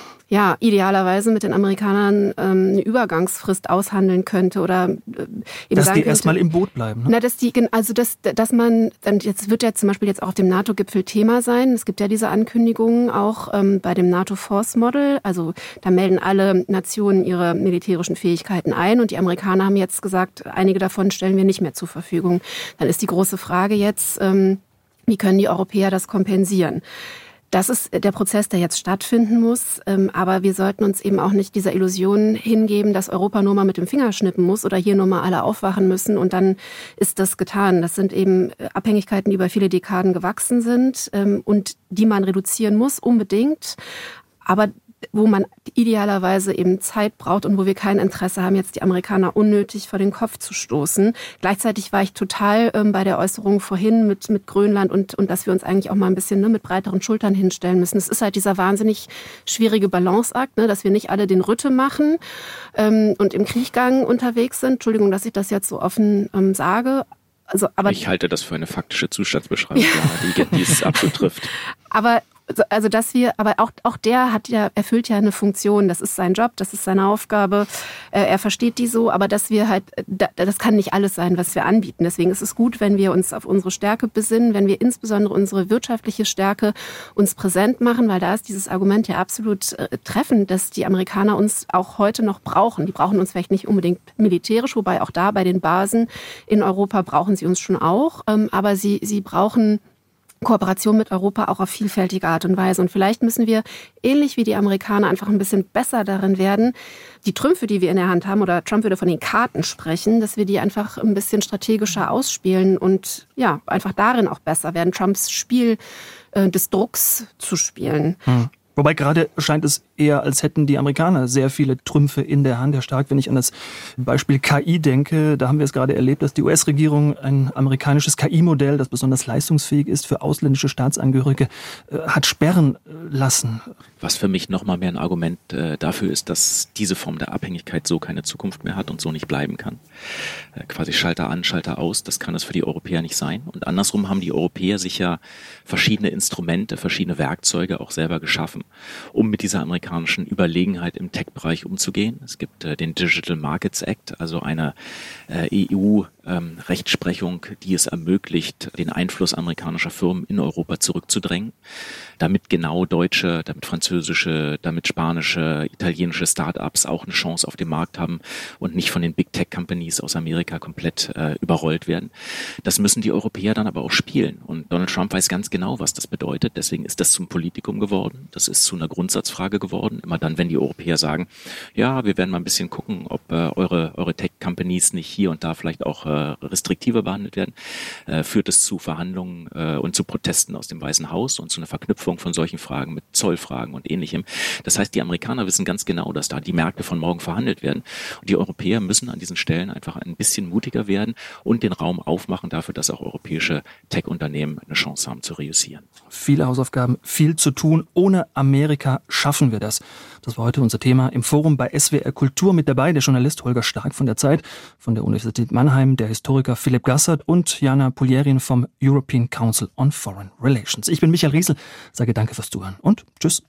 ja idealerweise mit den Amerikanern ähm, eine Übergangsfrist aushandeln könnte oder äh, eben dass die erstmal im Boot bleiben. Ne? Na, dass die, also dass, dass man, dann jetzt wird ja zum Beispiel jetzt auch auf dem NATO-Gipfel Thema sein. Es gibt ja diese Ankündigungen auch ähm, bei dem NATO Force Model. Also da melden alle Nationen ihre militärischen Fähigkeiten ein und die Amerikaner haben jetzt gesagt, einige davon stellen wir nicht mehr zur Verfügung. Dann ist die große Frage jetzt, ähm, wie können die Europäer das kompensieren? Das ist der Prozess, der jetzt stattfinden muss. Aber wir sollten uns eben auch nicht dieser Illusion hingeben, dass Europa nur mal mit dem Finger schnippen muss oder hier nur mal alle aufwachen müssen und dann ist das getan. Das sind eben Abhängigkeiten, die über viele Dekaden gewachsen sind und die man reduzieren muss, unbedingt. Aber wo man idealerweise eben Zeit braucht und wo wir kein Interesse haben, jetzt die Amerikaner unnötig vor den Kopf zu stoßen. Gleichzeitig war ich total ähm, bei der Äußerung vorhin mit, mit Grönland und, und dass wir uns eigentlich auch mal ein bisschen ne, mit breiteren Schultern hinstellen müssen. Es ist halt dieser wahnsinnig schwierige Balanceakt, ne, dass wir nicht alle den Rütte machen ähm, und im Krieggang unterwegs sind. Entschuldigung, dass ich das jetzt so offen ähm, sage. Also, aber ich halte das für eine faktische Zustandsbeschreibung, ja, die, die es absolut trifft. Aber also dass wir, aber auch auch der hat ja erfüllt ja eine Funktion. Das ist sein Job, das ist seine Aufgabe. Er versteht die so, aber dass wir halt, das kann nicht alles sein, was wir anbieten. Deswegen ist es gut, wenn wir uns auf unsere Stärke besinnen, wenn wir insbesondere unsere wirtschaftliche Stärke uns präsent machen, weil da ist dieses Argument ja absolut treffend, dass die Amerikaner uns auch heute noch brauchen. Die brauchen uns vielleicht nicht unbedingt militärisch, wobei auch da bei den Basen in Europa brauchen sie uns schon auch, aber sie sie brauchen Kooperation mit Europa auch auf vielfältige Art und Weise. Und vielleicht müssen wir, ähnlich wie die Amerikaner, einfach ein bisschen besser darin werden, die Trümpfe, die wir in der Hand haben, oder Trump würde von den Karten sprechen, dass wir die einfach ein bisschen strategischer ausspielen und ja, einfach darin auch besser werden, Trumps Spiel äh, des Drucks zu spielen. Hm. Wobei gerade scheint es eher, als hätten die Amerikaner sehr viele Trümpfe in der Hand. Herr Stark, wenn ich an das Beispiel K I denke, da haben wir es gerade erlebt, dass die U S-Regierung ein amerikanisches K I-Modell, das besonders leistungsfähig ist für ausländische Staatsangehörige, hat sperren lassen. Was für mich nochmal mehr ein Argument äh, dafür ist, dass diese Form der Abhängigkeit so keine Zukunft mehr hat und so nicht bleiben kann. Äh, quasi Schalter an, Schalter aus, das kann es für die Europäer nicht sein. Und andersrum haben die Europäer sich ja verschiedene Instrumente, verschiedene Werkzeuge auch selber geschaffen, um mit dieser amerikanischen Überlegenheit im Tech-Bereich umzugehen. Es gibt äh, den Digital Markets Act, also eine äh, E U-Rechtsprechung, ähm, die es ermöglicht, den Einfluss amerikanischer Firmen in Europa zurückzudrängen, damit genau deutsche, damit französische, damit spanische, italienische Start-ups auch eine Chance auf dem Markt haben und nicht von den Big Tech Companies aus Amerika komplett äh, überrollt werden. Das müssen die Europäer dann aber auch spielen. Und Donald Trump weiß ganz genau, was das bedeutet. Deswegen ist das zum Politikum geworden. Das ist zu einer Grundsatzfrage geworden. geworden. Immer dann, wenn die Europäer sagen, ja, wir werden mal ein bisschen gucken, ob äh, eure, eure Tech-Companies nicht hier und da vielleicht auch äh, restriktiver behandelt werden, äh, führt es zu Verhandlungen äh, und zu Protesten aus dem Weißen Haus und zu einer Verknüpfung von solchen Fragen mit Zollfragen und Ähnlichem. Das heißt, die Amerikaner wissen ganz genau, dass da die Märkte von morgen verhandelt werden. Und die Europäer müssen an diesen Stellen einfach ein bisschen mutiger werden und den Raum aufmachen dafür, dass auch europäische Tech-Unternehmen eine Chance haben zu reüssieren. Viele Hausaufgaben, viel zu tun. Ohne Amerika schaffen wir das. Das war heute unser Thema im Forum bei S W R Kultur. Mit dabei der Journalist Holger Stark von der Zeit, von der Universität Mannheim, der Historiker Philipp Gassert und Jana Pulierin vom European Council on Foreign Relations. Ich bin Michael Riesel, sage danke fürs Zuhören und tschüss.